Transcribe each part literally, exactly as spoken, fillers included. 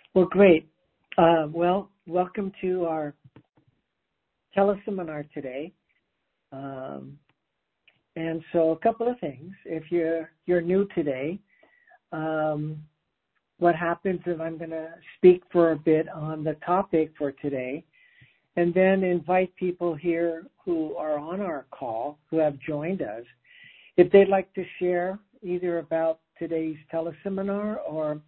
Well, great. Uh, well, welcome to our teleseminar today. Um, and so, a couple of things. If you're you're new today, um, what happens is I'm going to speak for a bit on the topic for today, and then invite people here who are on our call who have joined us, if they'd like to share either about today's teleseminar or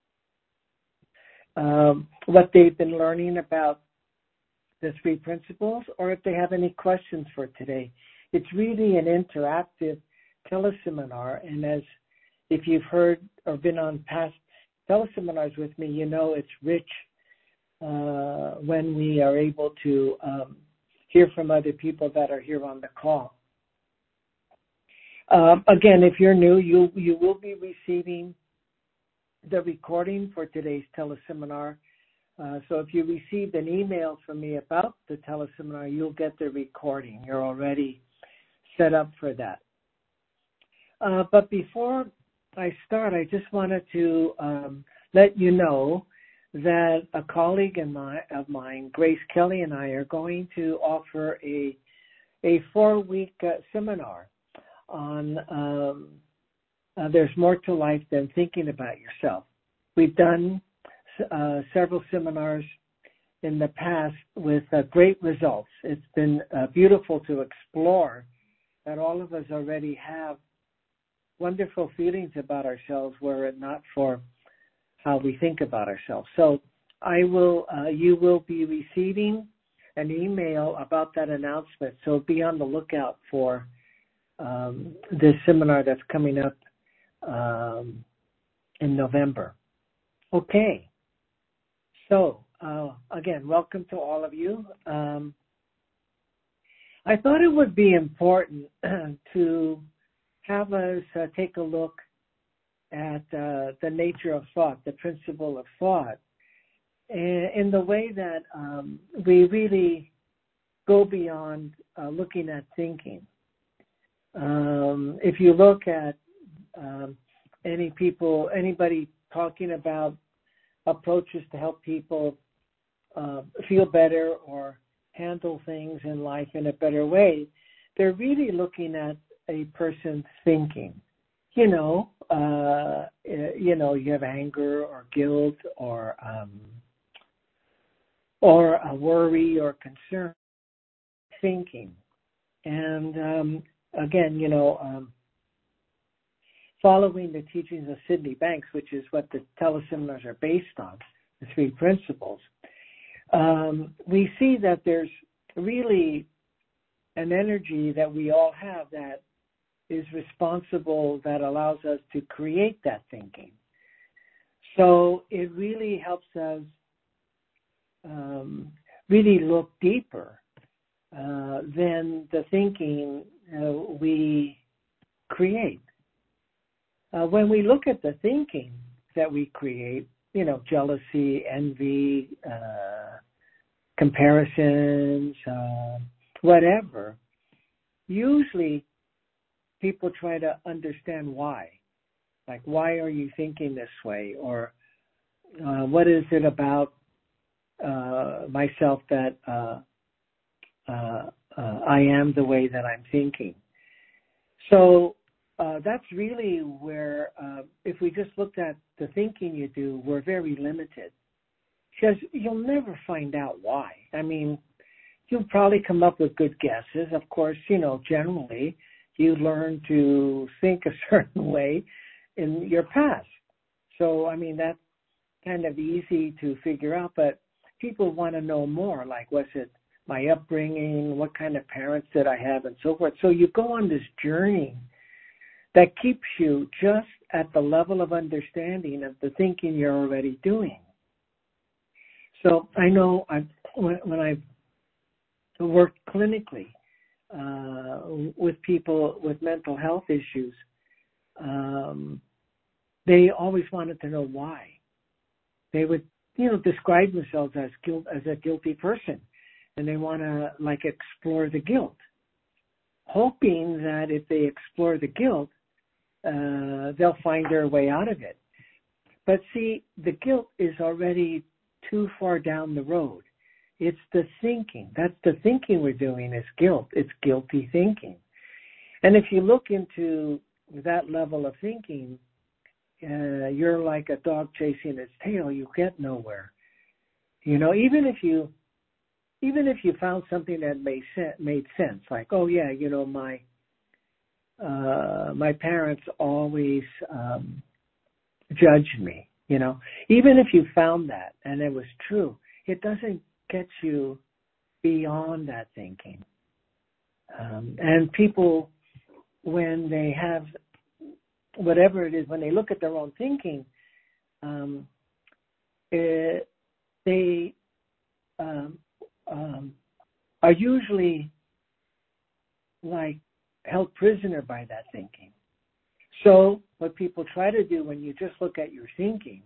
um, what they've been learning about the three principles, or if they have any questions for today. It's really an interactive teleseminar, and as if you've heard or been on past teleseminars with me, you know it's rich uh, when we are able to um, hear from other people that are here on the call. Um, again, if you're new, you you will be receiving the recording for today's teleseminar. Uh, so if you received an email from me about the teleseminar, you'll get the recording. You're already set up for that. Uh, but before I start, I just wanted to um, let you know that a colleague of mine, of mine, Grace Kelly, and I are going to offer a, a four-week uh, seminar on um, uh, there's more to life than thinking about yourself. We've done uh, several seminars in the past with uh, great results. It's been uh, beautiful to explore that all of us already have wonderful feelings about ourselves were it not for how we think about ourselves. So I will, uh, you will be receiving an email about that announcement. So be on the lookout for um, this seminar that's coming up um, in November. Okay. So uh, again, welcome to all of you. Um, I thought it would be important to have us uh, take a look at uh, the nature of thought, the principle of thought, and in the way that um, we really go beyond uh, looking at thinking. Um, if you look at um, any people, anybody talking about approaches to help people uh, feel better or handle things in life in a better way, they're really looking at a person's thinking. You know, uh, you know, you have anger or guilt or um, or a worry or concern, thinking. And um, again, you know, um, following the teachings of Sydney Banks, which is what the teleseminars are based on, the three principles, um, we see that there's really an energy that we all have that is responsible, that allows us to create that thinking. So it really helps us um, really look deeper uh, than the thinking uh, we create. Uh, when we look at the thinking that we create, you know, jealousy, envy, uh, comparisons, uh, whatever, usually people try to understand why. Like, why are you thinking this way? Or uh, what is it about uh, myself that uh, uh, uh, I am the way that I'm thinking? So uh, that's really where, uh, if we just looked at the thinking you do, we're very limited. Because you'll never find out why. I mean, you'll probably come up with good guesses. Of course, you know, generally, you learn to think a certain way in your past. So, I mean, that's kind of easy to figure out, but people want to know more, like, was it my upbringing, what kind of parents did I have, and so forth. So you go on this journey that keeps you just at the level of understanding of the thinking you're already doing. So I know I've, when, when I've worked clinically uh, with people with mental health issues, um, they always wanted to know why. They would, you know, describe themselves as guilt, as a guilty person, and they want to like explore the guilt, hoping that if they explore the guilt, uh, they'll find their way out of it. But see, the guilt is already too far down the road. It's the thinking. That's the thinking we're doing is guilt. It's guilty thinking. And if you look into that level of thinking, uh, you're like a dog chasing its tail. You get nowhere. You know, even if you, even if you found something that made sense, made sense, like, oh yeah, you know, my, uh, my parents always um, judged me. You know, even if you found that and it was true, it doesn't get you beyond that thinking. Um, and people, when they have whatever it is, when they look at their own thinking, um, it, they um, um, are usually like held prisoner by that thinking. So what people try to do when you just look at your thinking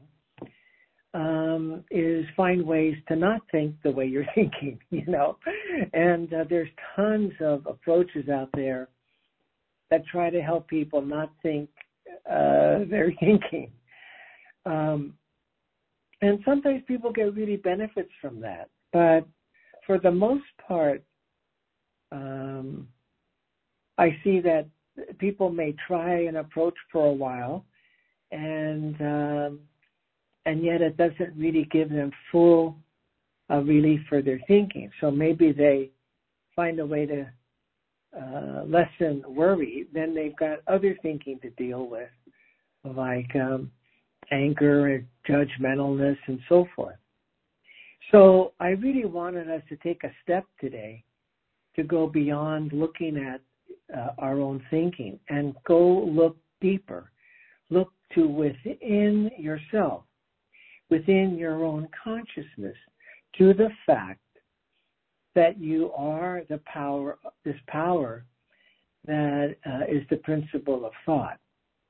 um, is find ways to not think the way you're thinking, you know. And uh, there's tons of approaches out there that try to help people not think uh, they're thinking. Um, and sometimes people get really benefits from that. But for the most part, um, I see that people may try an approach for a while, and um, and yet it doesn't really give them full uh, relief for their thinking. So maybe they find a way to uh, lessen worry, then they've got other thinking to deal with, like um, anger and judgmentalness and so forth. So I really wanted us to take a step today to go beyond looking at uh, our own thinking and go look deeper. Look to within yourself, within your own consciousness, to the fact that you are the power, this power that uh, is the principle of thought.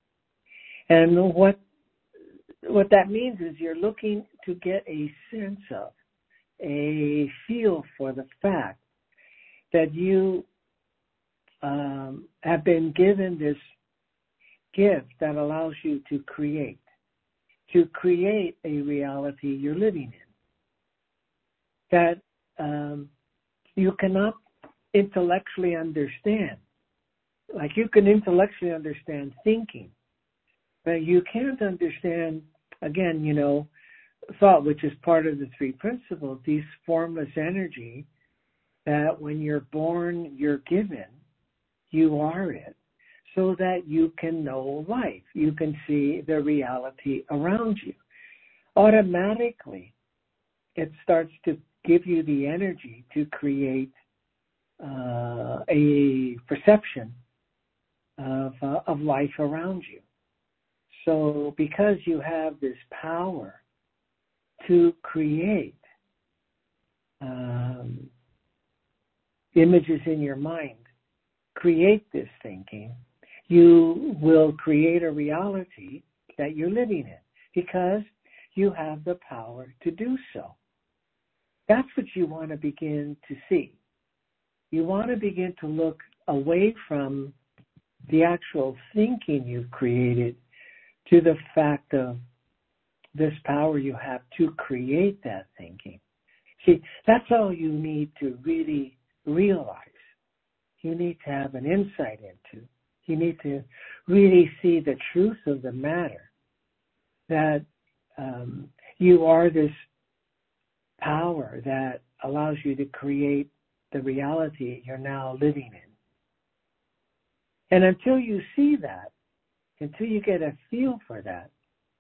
And what what that means is you're looking to get a sense of, a feel for the fact that you um, have been given this gift that allows you to create, to create a reality you're living in, that um, you cannot intellectually understand. Like you can intellectually understand thinking, but you can't understand, again, you know, thought, which is part of the three principles, these formless energy that when you're born, you're given, you are it, so that you can know life. You can see the reality around you. Automatically, it starts to give you the energy to create uh, a perception of, uh, of life around you. So because you have this power to create um, images in your mind, create this thinking, you will create a reality that you're living in because you have the power to do so. That's what you want to begin to see. You want to begin to look away from the actual thinking you've created to the fact of this power you have to create that thinking. See, that's all you need to really realize. You need to have an insight into. You need to really see the truth of the matter, that um, you are this power that allows you to create the reality you're now living in. And until you see that, until you get a feel for that,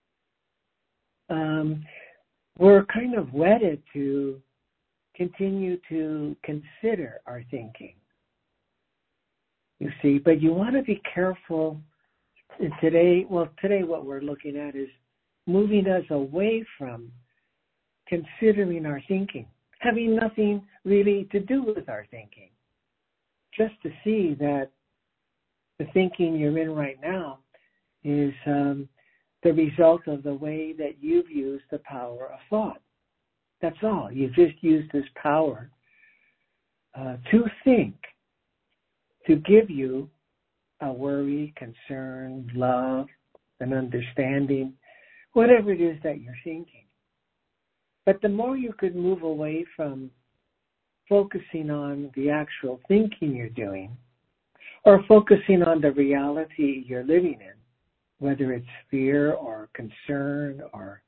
um, we're kind of wedded to continue to consider our thinking. You see, but you want to be careful today. Well, today what we're looking at is moving us away from considering our thinking, having nothing really to do with our thinking. Just to see that the thinking you're in right now is um, the result of the way that you've used the power of thought. That's all. You've just used this power uh, to think, to give you a worry, concern, love, an understanding, whatever it is that you're thinking. But the more you could move away from focusing on the actual thinking you're doing, or focusing on the reality you're living in, whether it's fear or concern or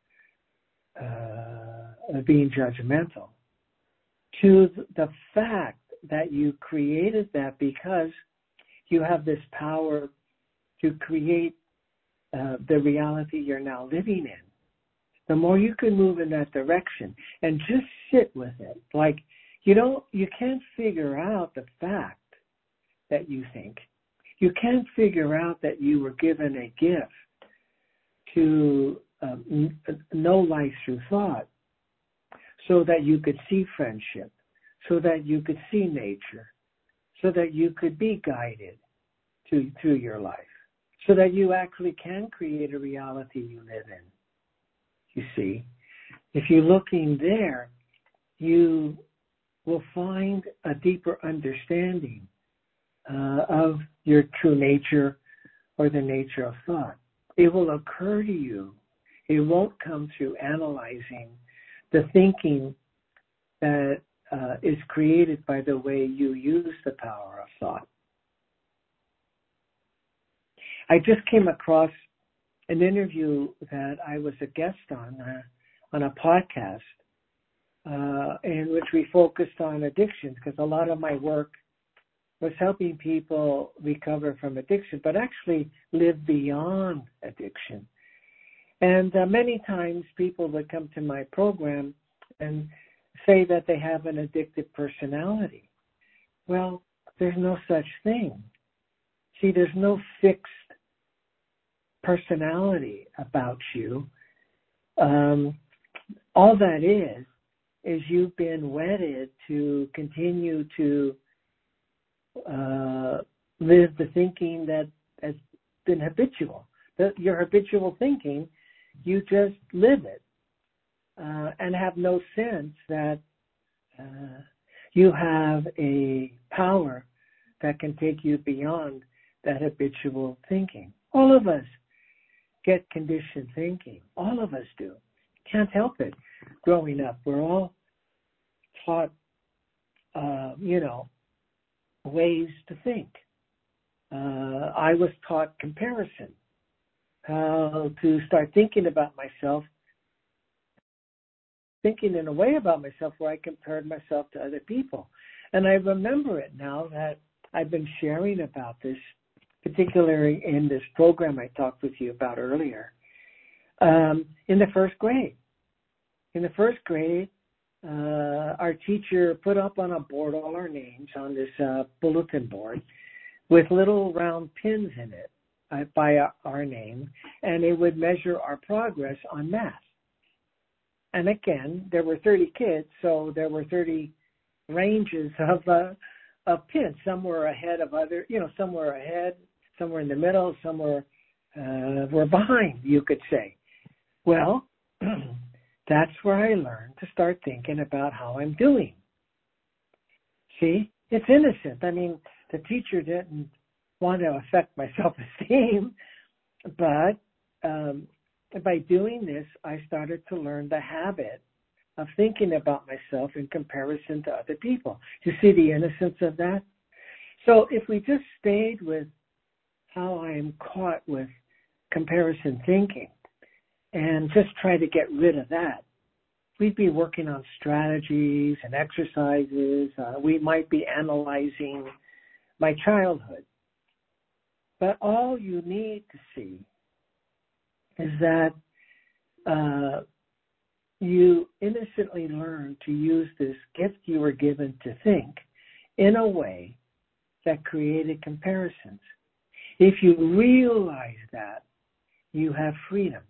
uh, being judgmental, to the fact that you created that because you have this power to create uh, the reality you're now living in. The more you can move in that direction and just sit with it, like you don't, you can't figure out the fact that you think. You can't figure out that you were given a gift to um, know life through thought, so that you could see friendship, so that you could see nature, so that you could be guided to, through your life, so that you actually can create a reality you live in. You see, if you're looking there, you will find a deeper understanding uh, of your true nature or the nature of thought. It will occur to you. It won't come through analyzing the thinking that uh, is created by the way you use the power of thought. I just came across an interview that I was a guest on uh, on a podcast uh, in which we focused on addictions, because a lot of my work was helping people recover from addiction, but actually live beyond addiction. And uh, many times people would come to my program and say that they have an addictive personality. Well, there's no such thing. See, there's no fixed personality about you. Um, all that is, is you've been wedded to continue to uh, live the thinking that has been habitual. The, your habitual thinking, you just live it uh, and have no sense that uh, you have a power that can take you beyond that habitual thinking. All of us get conditioned thinking. All of us do. Can't help it. Growing up, we're all taught, uh, you know, ways to think. Uh, I was taught comparison, how to start thinking about myself, thinking in a way about myself where I compared myself to other people. And I remember it now that I've been sharing about this, particularly in this program I talked with you about earlier, um, in the first grade. In the first grade, uh, our teacher put up on a board all our names on this uh, bulletin board with little round pins in it uh, by our, our name, and it would measure our progress on math. And again, there were thirty kids, so there were thirty ranges of uh, of pins. Some were ahead of other, you know, some were ahead, some were in the middle, some were uh, were behind, you could say. Well, that's where I learned to start thinking about how I'm doing. See, it's innocent. I mean, the teacher didn't want to affect my self-esteem, but um, by doing this, I started to learn the habit of thinking about myself in comparison to other people. You see the innocence of that? So if we just stayed with how I am caught with comparison thinking and just try to get rid of that, we'd be working on strategies and exercises. Uh, we might be analyzing my childhood. But all you need to see is that uh, you innocently learn to use this gift you were given to think in a way that created comparisons. If you realize that, you have freedom.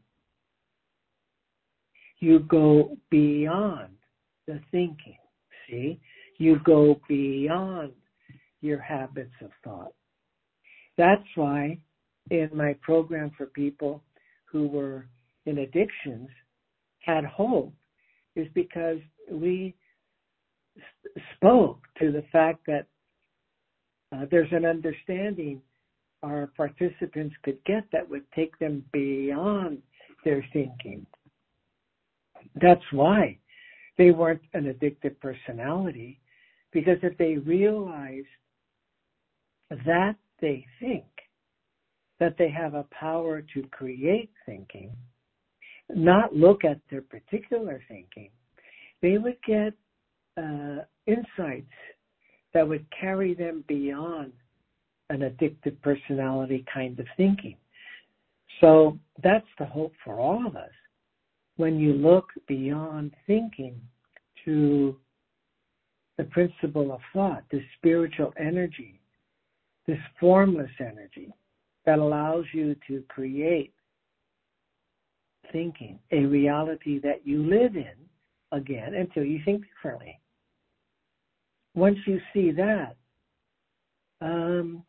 You go beyond the thinking, see? You go beyond your habits of thought. That's why in my program for people who were in addictions had hope, is because we sp- spoke to the fact that uh, there's an understanding our participants could get that would take them beyond their thinking. That's why they weren't an addictive personality, because if they realized that they think, that they have a power to create thinking, not look at their particular thinking, they would get uh, insights that would carry them beyond an addictive personality kind of thinking. So that's the hope for all of us. When you look beyond thinking to the principle of thought, this spiritual energy, this formless energy that allows you to create thinking, a reality that you live in, again, until you think differently. Once you see that, um,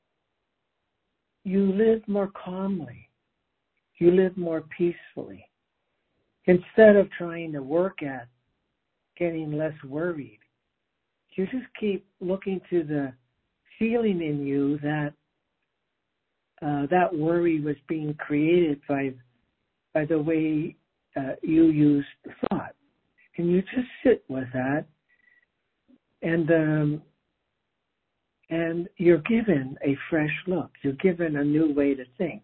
you live more calmly. You live more peacefully. Instead of trying to work at getting less worried, you just keep looking to the feeling in you that uh, that worry was being created by by the way uh, you used thought. And you just sit with that, and um, and you're given a fresh look. You're given a new way to think.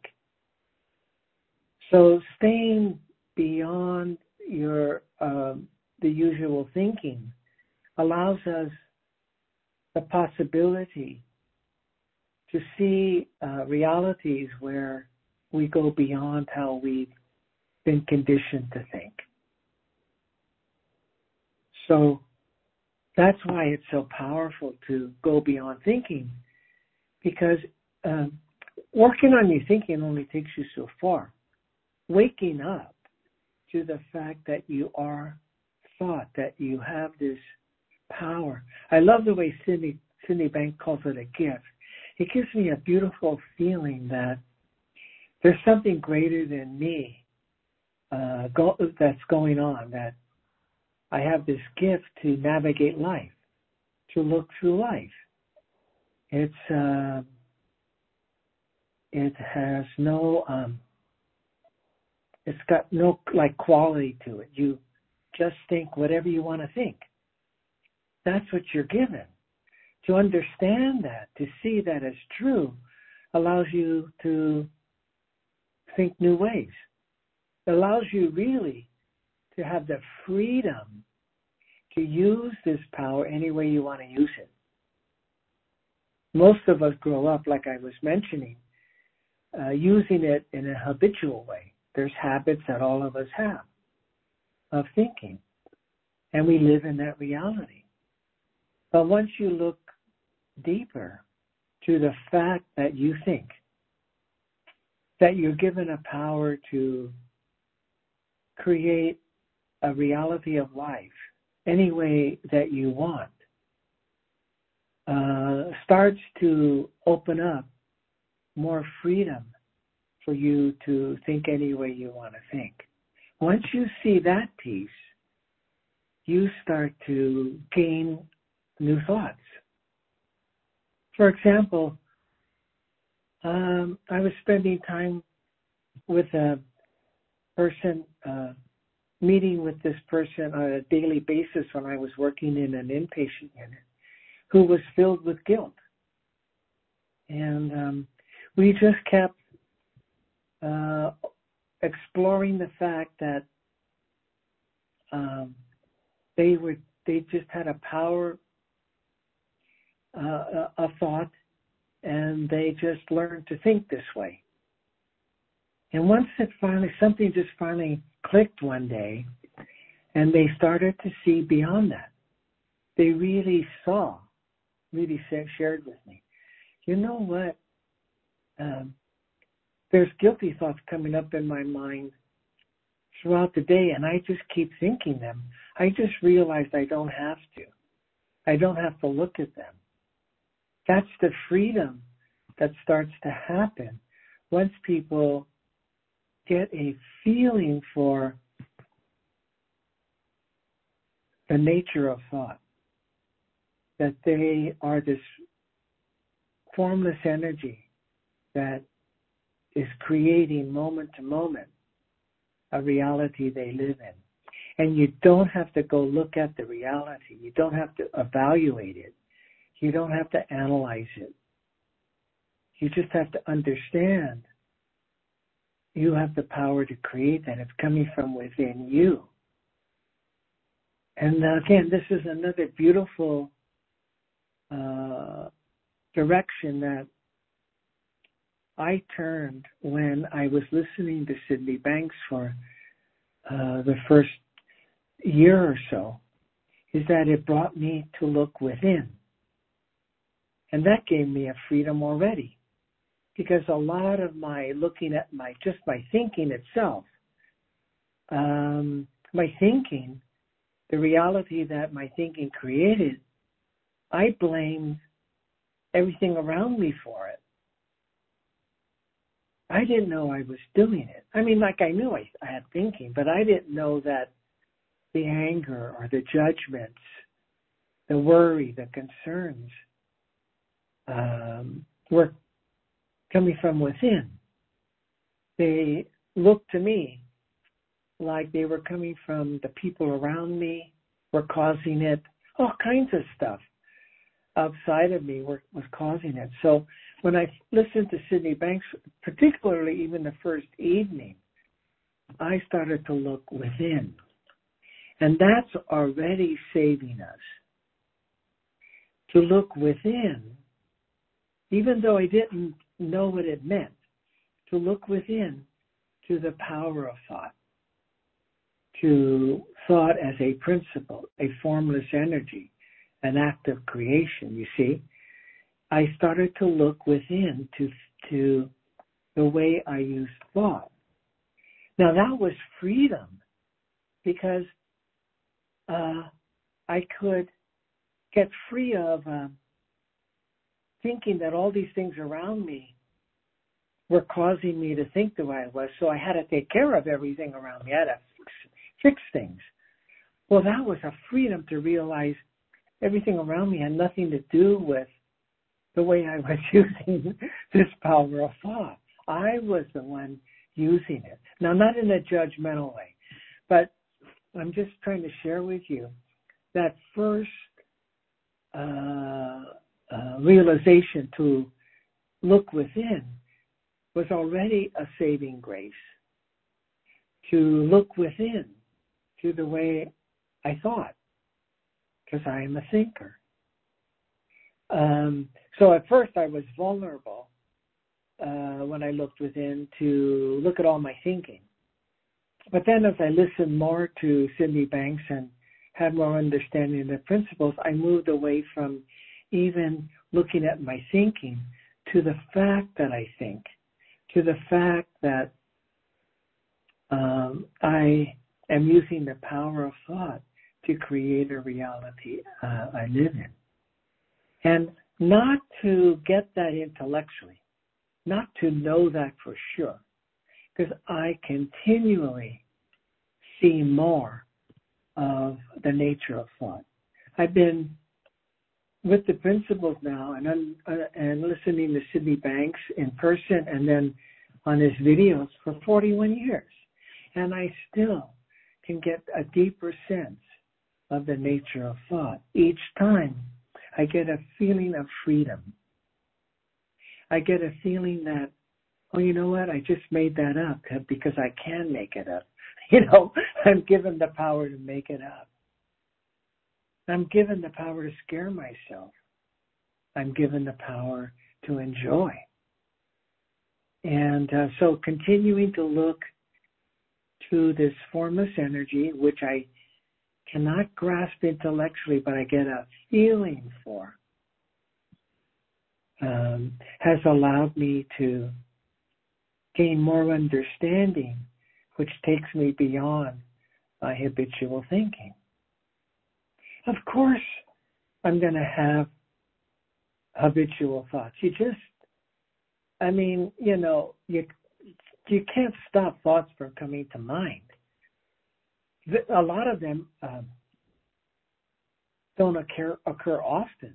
So staying beyond your um, the usual thinking allows us the possibility to see uh, realities where we go beyond how we've been conditioned to think. So that's why it's so powerful to go beyond thinking, because uh, working on your thinking only takes you so far. Waking up to the fact that you are thought, that you have this power. I love the way Cindy, Cindy Bank calls it a gift. It gives me a beautiful feeling that there's something greater than me uh, go, that's going on, that I have this gift to navigate life, to look through life. It's uh, it has no um, it's got no like quality to it. You just think whatever you want to think. That's what you're given. To understand that, to see that as true, allows you to think new ways. It allows you really to have the freedom to use this power any way you want to use it. Most of us grow up, like I was mentioning, uh, using it in a habitual way. There's habits that all of us have of thinking, and we live in that reality. But once you look deeper to the fact that you think, that you're given a power to create a reality of life any way that you want, uh, starts to open up more freedom for you to think any way you want to think. Once you see that piece, you start to gain new thoughts. For example, um, I was spending time with a person, uh, meeting with this person on a daily basis when I was working in an inpatient unit, who was filled with guilt. And um, we just kept uh, exploring the fact that um, they were they just had a power uh, of thought, and they just learned to think this way. And once it finally, something just finally clicked one day, and they started to see beyond that. They really saw, really shared with me, you know what, um, there's guilty thoughts coming up in my mind throughout the day, and I just keep thinking them. I just realized I don't have to. I don't have to look at them. That's the freedom that starts to happen once people get a feeling for the nature of thought, that they are this formless energy that is creating moment to moment a reality they live in. And you don't have to go look at the reality. You don't have to evaluate it. You don't have to analyze it. You just have to understand you have the power to create that. It's coming from within you. And again, this is another beautiful uh, direction that I turned when I was listening to Sydney Banks for uh, the first year or so, is that it brought me to look within. And that gave me a freedom already. Because a lot of my looking at my, just my thinking itself, um, my thinking, the reality that my thinking created, I blamed everything around me for it. I didn't know I was doing it. I mean, like I knew I, I had thinking, but I didn't know that the anger or the judgments, the worry, the concerns um, were coming from within. They looked to me like they were coming from the people around me, were causing it. All kinds of stuff outside of me were, was causing it. So when I listened to Sydney Banks, particularly even the first evening, I started to look within. And that's already saving us. To look within, even though I didn't know what it meant, to look within to the power of thought, to thought as a principle, a formless energy, an act of creation, you see. I started to look within to, to the way I used thought. Now that was freedom, because uh, I could get free of uh, thinking that all these things around me were causing me to think the way I was, so I had to take care of everything around me. I had to fix, fix things. Well, that was a freedom to realize everything around me had nothing to do with the way I was using this power of thought. I was the one using it. Now, not in a judgmental way, but I'm just trying to share with you that first uh, uh, realization to look within was already a saving grace. To look within to the way I thought, because I am a thinker. Um, so at first I was vulnerable uh, when I looked within to look at all my thinking. But then as I listened more to Sydney Banks and had more understanding of the principles, I moved away from even looking at my thinking to the fact that I think, to the fact that um, I am using the power of thought to create a reality uh, I live in. And not to get that intellectually, not to know that for sure, because I continually see more of the nature of thought. I've been with the principles now and I'm, uh, and listening to Sydney Banks in person and then on his videos for forty-one years. And I still can get a deeper sense of the nature of thought. Each time I get a feeling of freedom. I get a feeling that, oh, you know what, I just made that up because I can make it up. You know, I'm given the power to make it up. I'm given the power to scare myself. I'm given the power to enjoy. And uh, so continuing to look to this formless energy, which I cannot grasp intellectually, but I get a feeling for, um, has allowed me to gain more understanding, which takes me beyond my habitual thinking. Of course, I'm going to have habitual thoughts. You just, I mean, you know, you you can't stop thoughts from coming to mind. A lot of them um, don't occur, occur often.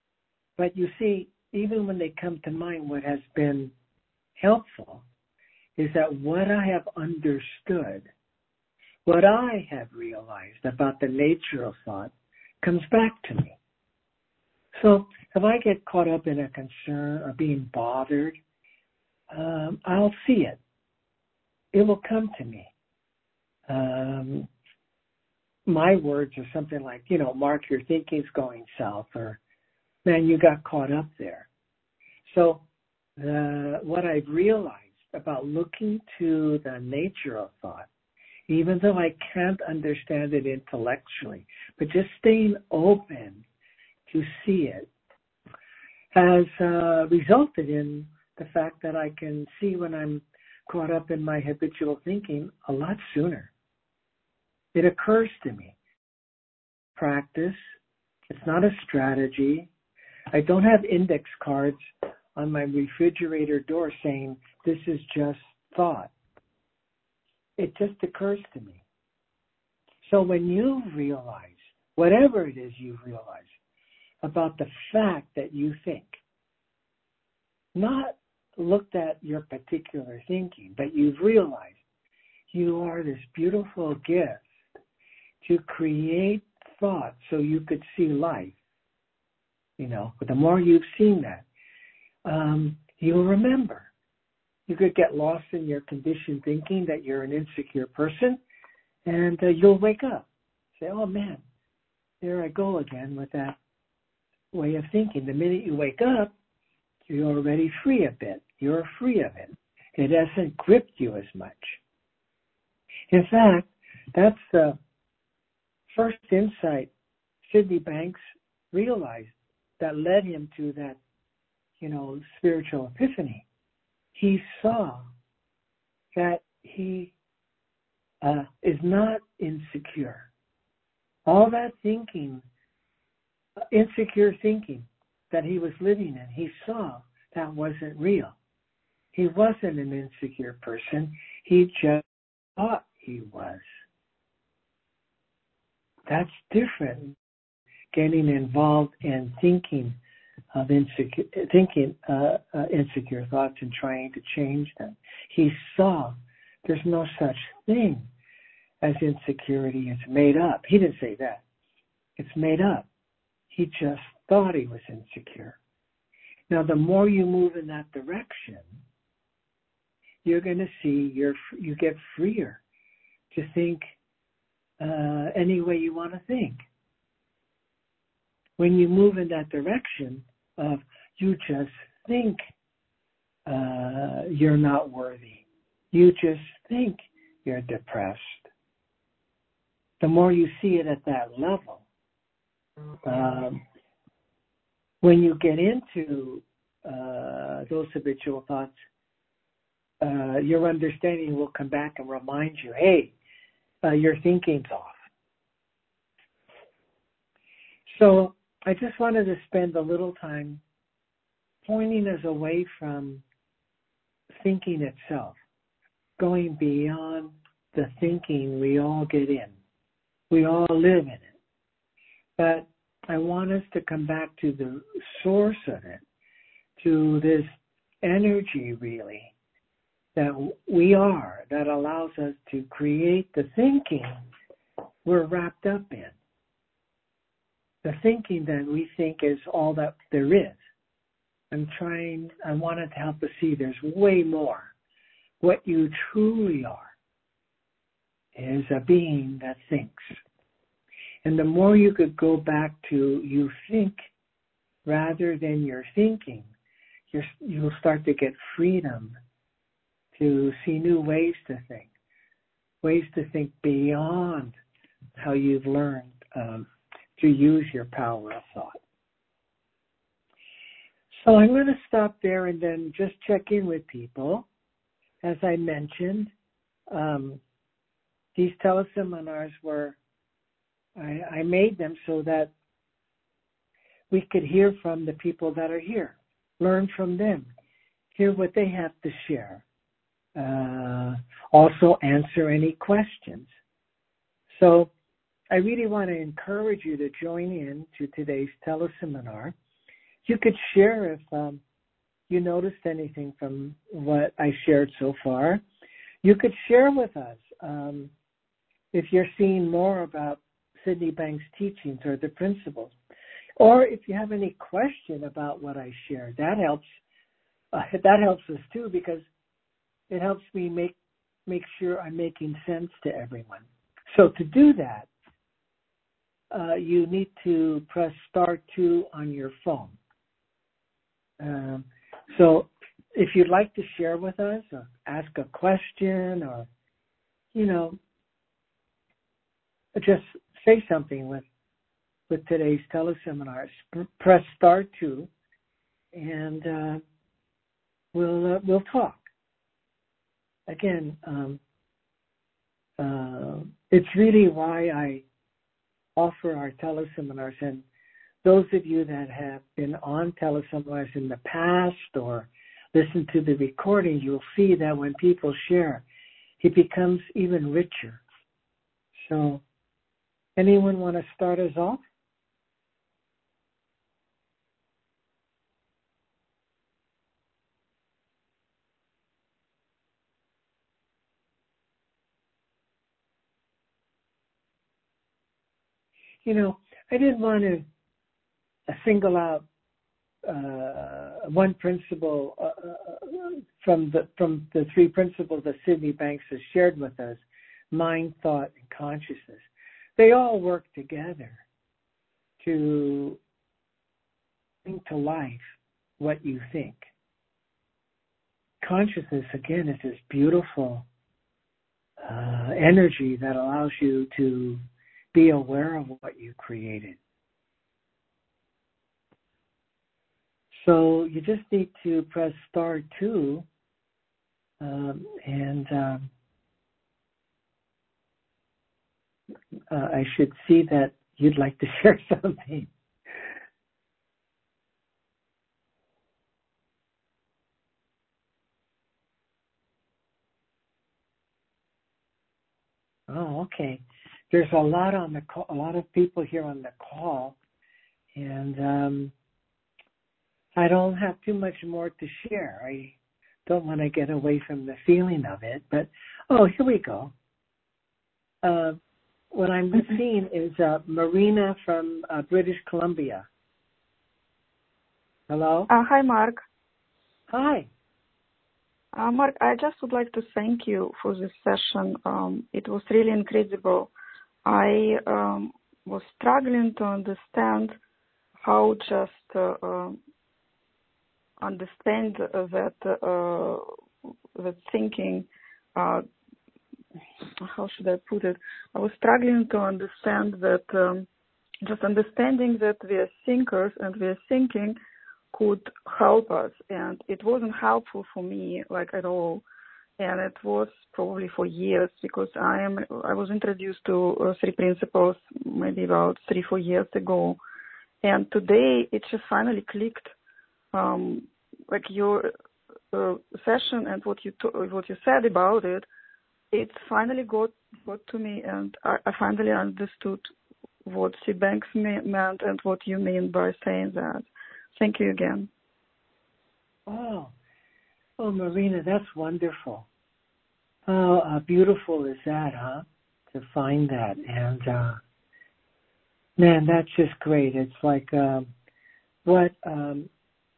But you see, even when they come to mind, what has been helpful is that what I have understood, what I have realized about the nature of thought comes back to me. So if I get caught up in a concern or being bothered, um, I'll see it. It will come to me. Um, my words are something like, you know, Mark, your thinking's going south, or man, you got caught up there. So the, what I've realized about looking to the nature of thought, even though I can't understand it intellectually, but just staying open to see it, has uh, resulted in the fact that I can see when I'm caught up in my habitual thinking a lot sooner. It occurs to me. Practice. It's not a strategy. I don't have index cards on my refrigerator door saying this is just thought. It just occurs to me. So when you realize, whatever it is you realize about the fact that you think, not looked at your particular thinking, but you've realized you are this beautiful gift to create thought so you could see life. You know, but the more you've seen that, um, you'll remember. You could get lost in your conditioned thinking that you're an insecure person, and uh, you'll wake up. Say, oh man, there I go again with that way of thinking. The minute you wake up, you're already free a bit. You're free of it. It hasn't gripped you as much. In fact, that's the first insight Sydney Banks realized that led him to that, you know, spiritual epiphany. He saw that he uh, is not insecure. All that thinking, insecure thinking that he was living in, he saw that wasn't real. He wasn't an insecure person. He just thought he was. That's different. Getting involved in thinking of insecure, thinking uh, uh, insecure thoughts and trying to change them. He saw there's no such thing as insecurity. It's made up. He didn't say that. It's made up. He just thought he was insecure. Now, the more you move in that direction, you're going to see you're, you get freer to think uh, any way you want to think. When you move in that direction of you just think uh, you're not worthy, you just think you're depressed, the more you see it at that level, um, when you get into uh, those habitual thoughts, uh, your understanding will come back and remind you, hey, uh, your thinking's off. So I just wanted to spend a little time pointing us away from thinking itself, going beyond the thinking we all get in. We all live in it. But I want us to come back to the source of it, to this energy really that we are, that allows us to create the thinking we're wrapped up in. The thinking that we think is all that there is. I'm trying, I wanted to help us see there's way more. What you truly are is a being that thinks. And the more you could go back to you think rather than you're thinking, you're, you'll start to get freedom to see new ways to think, ways to think beyond how you've learned um, to use your power of thought. So I'm going to stop there and then just check in with people. As I mentioned, um, these teleseminars were, I, I made them so that we could hear from the people that are here, learn from them, hear what they have to share, uh, also answer any questions. So I really want to encourage you to join in to today's teleseminar. You could share if um, you noticed anything from what I shared so far, you could share with us. Um, if you're seeing more about Sydney Banks' teachings or the principles, or if you have any question about what I shared, that helps. Uh, that helps us too, because it helps me make make sure I'm making sense to everyone. So to do that, uh, you need to press star two on your phone. Um, so if you'd like to share with us or ask a question or, you know, just say something with, with today's teleseminars, press star two and uh, we'll, uh, we'll talk. Again, um, uh, it's really why I offer our teleseminars, and those of you that have been on teleseminars in the past or listen to the recording, you'll see that when people share, it becomes even richer. So, anyone want to start us off? You know, I didn't want to single out uh, one principle uh, from the from the three principles that Sydney Banks has shared with us: mind, thought, and consciousness. They all work together to bring to life what you think. Consciousness, again, is this beautiful uh, energy that allows you to be aware of what you created. So you just need to press star two, um, and um, uh, I should see that you'd like to share something. Oh, okay. There's a lot on the call, a lot of people here on the call, and um, I don't have too much more to share. I don't want to get away from the feeling of it, but oh, here we go. Uh, what I'm seeing is uh, Marina from uh, British Columbia. Hello? Uh, hi, Mark. Hi. Uh, Mark, I just would like to thank you for this session. Um, it was really incredible. I um, was struggling to understand how just uh, uh, understand uh, that uh, that thinking. Uh, how should I put it? I was struggling to understand that um, just understanding that we are thinkers and we are thinking could help us, and it wasn't helpful for me like at all. And it was probably for years, because I am I was introduced to uh, three principles maybe about three four years ago, and today it just finally clicked. Um, like your uh, session and what you to- what you said about it, it finally got got to me, and I, I finally understood what C. Banks me- meant and what you mean by saying that. Thank you again. Oh, oh, Marina, that's wonderful. How uh, beautiful is that, huh? To find that. And, uh, man, that's just great. It's like um, what um,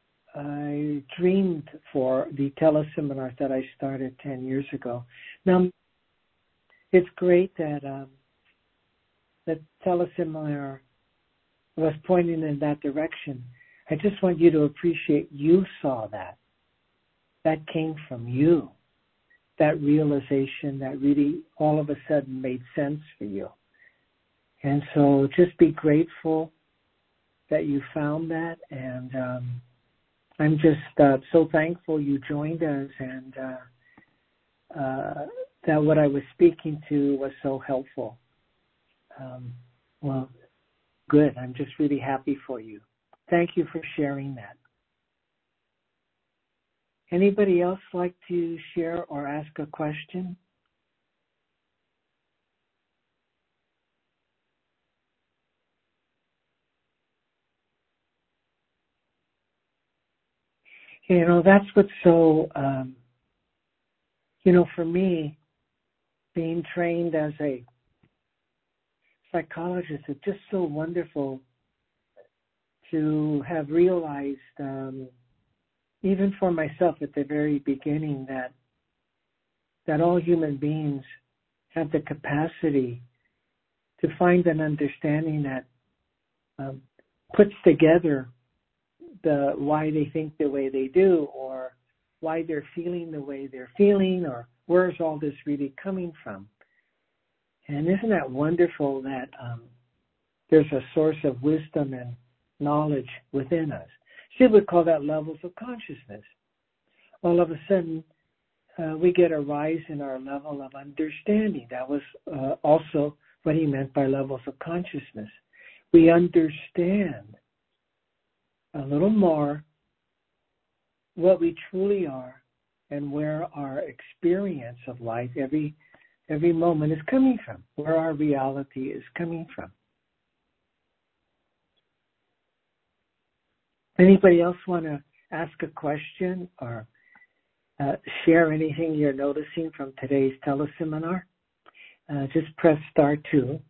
I dreamed for the teleseminars that I started ten years ago. Now, it's great that um, the teleseminar was pointing in that direction. I just want you to appreciate you saw that. That came from you. That realization that really all of a sudden made sense for you. And so just be grateful that you found that. And um, I'm just uh, so thankful you joined us, and uh, uh, that what I was speaking to was so helpful. Um, well, good. I'm just really happy for you. Thank you for sharing that. Anybody else like to share or ask a question? You know, that's what's so, um, you know, for me, being trained as a psychologist, it's just so wonderful to have realized, um, even for myself at the very beginning, that that all human beings have the capacity to find an understanding that um, puts together the why they think the way they do, or why they're feeling the way they're feeling, or where's all this really coming from. And isn't that wonderful that um, there's a source of wisdom and knowledge within us? She would call that levels of consciousness. All of a sudden, uh, we get a rise in our level of understanding. That was uh, also what he meant by levels of consciousness. We understand a little more what we truly are and where our experience of life every every moment is coming from, where our reality is coming from. Anybody else want to ask a question or uh, share anything you're noticing from today's teleseminar? Uh, just press star two.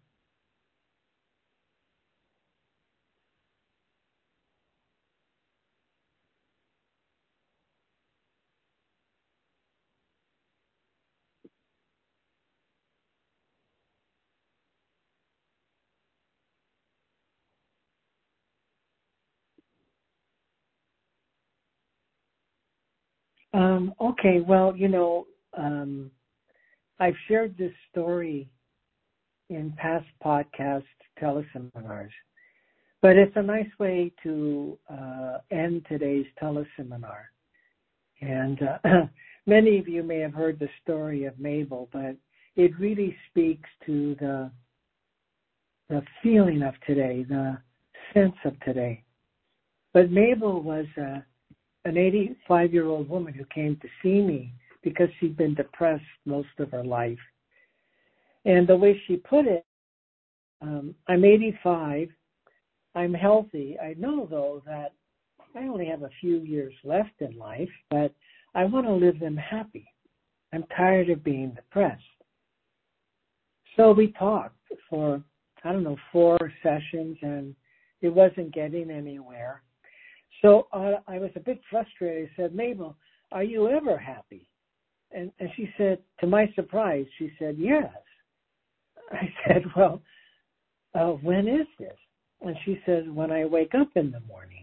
Um, okay, well, you know, um, I've shared this story in past podcast teleseminars, but it's a nice way to uh, end today's teleseminar. And uh, many of you may have heard the story of Mabel, but it really speaks to the the feeling of today, the sense of today. But Mabel was uh, an eighty-five-year-old woman who came to see me because she'd been depressed most of her life. And the way she put it, um, I'm eighty-five, I'm healthy. I know, though, that I only have a few years left in life, but I want to live them happy. I'm tired of being depressed. So we talked for, I don't know, four sessions, and it wasn't getting anywhere. So uh, I was a bit frustrated. I said, Mabel, are you ever happy? And, and she said, to my surprise, she said, yes. I said, well, uh, when is this? And she said, when I wake up in the morning.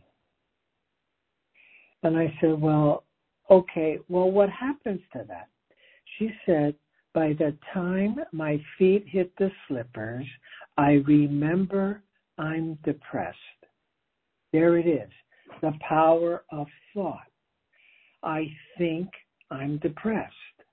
And I said, well, okay, well, what happens to that? She said, by the time my feet hit the slippers, I remember I'm depressed. There it is, the power of thought. I think I'm depressed.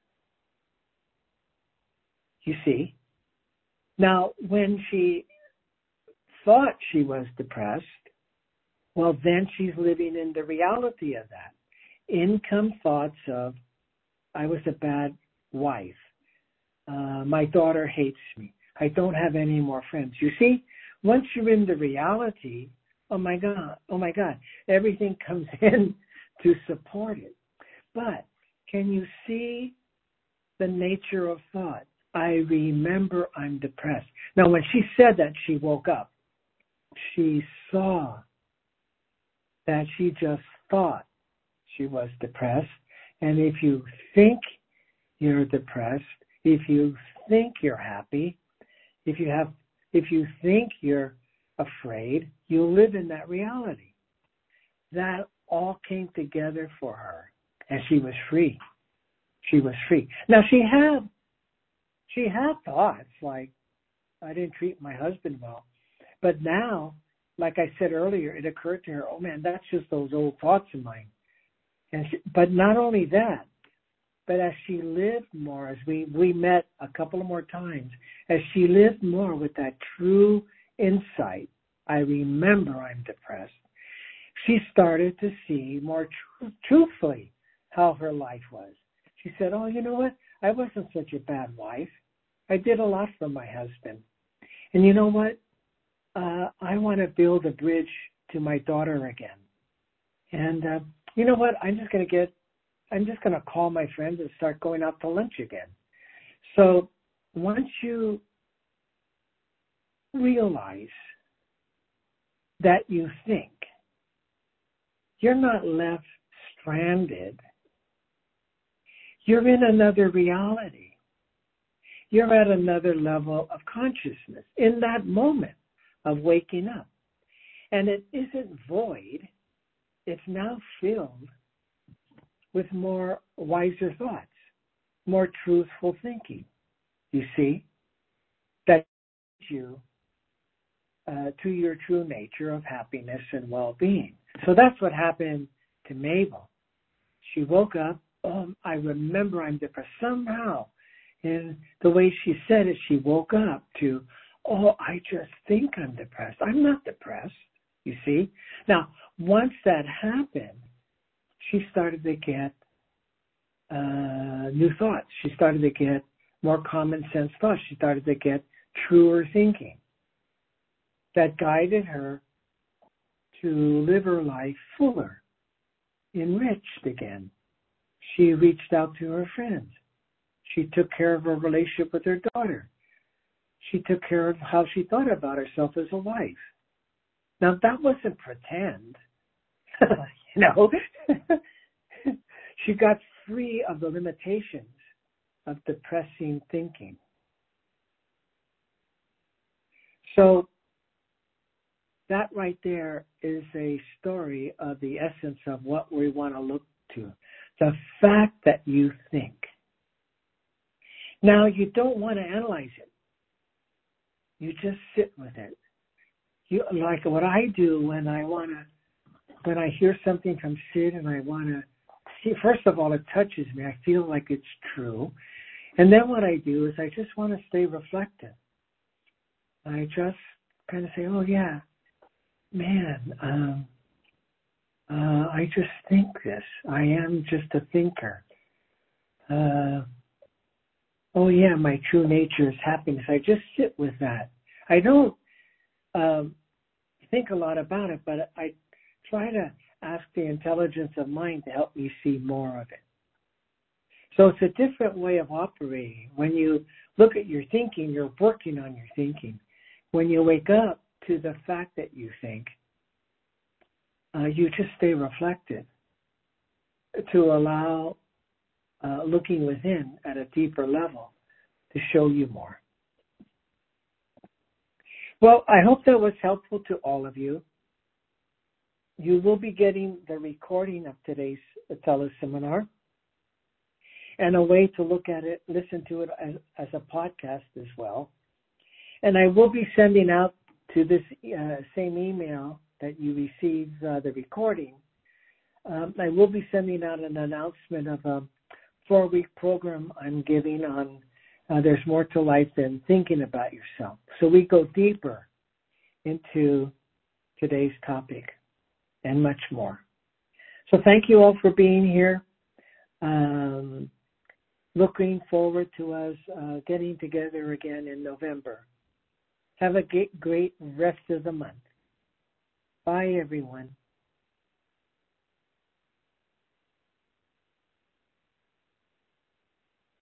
You see? Now, when she thought she was depressed, well, then she's living in the reality of that. In come thoughts of, I was a bad wife. Uh, my daughter hates me. I don't have any more friends. You see, once you're in the reality, oh my God, oh my God, everything comes in to support it. But can you see the nature of thought? I remember I'm depressed. Now, when she said that, she woke up. She saw that she just thought she was depressed. And if you think you're depressed, if you think you're happy, if you have, if you think you're afraid, you live in that reality. That all came together for her, and she was free. She was free. Now she had, she had thoughts like, I didn't treat my husband well, but now, like I said earlier, it occurred to her, oh man, that's just those old thoughts of mine. And she, but not only that, but as she lived more, as we, we met a couple of more times, as she lived more with that true insight, I remember I'm depressed, she started to see more tr- truthfully how her life was. She said, oh, you know what? I wasn't such a bad wife. I did a lot for my husband. And you know what? Uh, I want to build a bridge to my daughter again. And uh, you know what? I'm just going to get, I'm just going to call my friends and start going out to lunch again. So once you realize that you think, you're not left stranded. You're in another reality. You're at another level of consciousness in that moment of waking up. And it isn't void. It's now filled with more wiser thoughts, more truthful thinking. You see, that leads you uh, to your true nature of happiness and well-being. So that's what happened to Mabel. She woke up. Oh, I remember I'm depressed. Somehow, in the way she said it, she woke up to, oh, I just think I'm depressed. I'm not depressed, you see. Now, once that happened, she started to get uh, new thoughts. She started to get more common sense thoughts. She started to get truer thinking that guided her to live her life fuller, enriched again. She reached out to her friends. She took care of her relationship with her daughter. She took care of how she thought about herself as a wife. Now, that wasn't pretend, you know. She got free of the limitations of depressing thinking. So that right there is a story of the essence of what we want to look to. The fact that you think. Now, you don't want to analyze it. You just sit with it. You, like what I do when I want to, when I hear something from Sid and I want to see, first of all, it touches me. I feel like it's true. And then what I do is I just want to stay reflective. I just kind of say, oh, yeah, man, um, uh, I just think this. I am just a thinker. Uh, oh, yeah, my true nature is happiness. I just sit with that. I don't um, think a lot about it, but I try to ask the intelligence of mind to help me see more of it. So it's a different way of operating. When you look at your thinking, you're working on your thinking. When you wake up to the fact that you think, uh, you just stay reflective to allow uh, looking within at a deeper level to show you more. Well, I hope that was helpful to all of you. You will be getting the recording of today's teleseminar and a way to look at it, listen to it as, as a podcast as well. And I will be sending out to this uh, same email that you received uh, the recording. Um, I will be sending out an announcement of a four-week program I'm giving on uh, there's more to life than thinking about yourself. So we go deeper into today's topic and much more. So thank you all for being here. Um, looking forward to us uh, getting together again in November. Have a great rest of the month. Bye, everyone.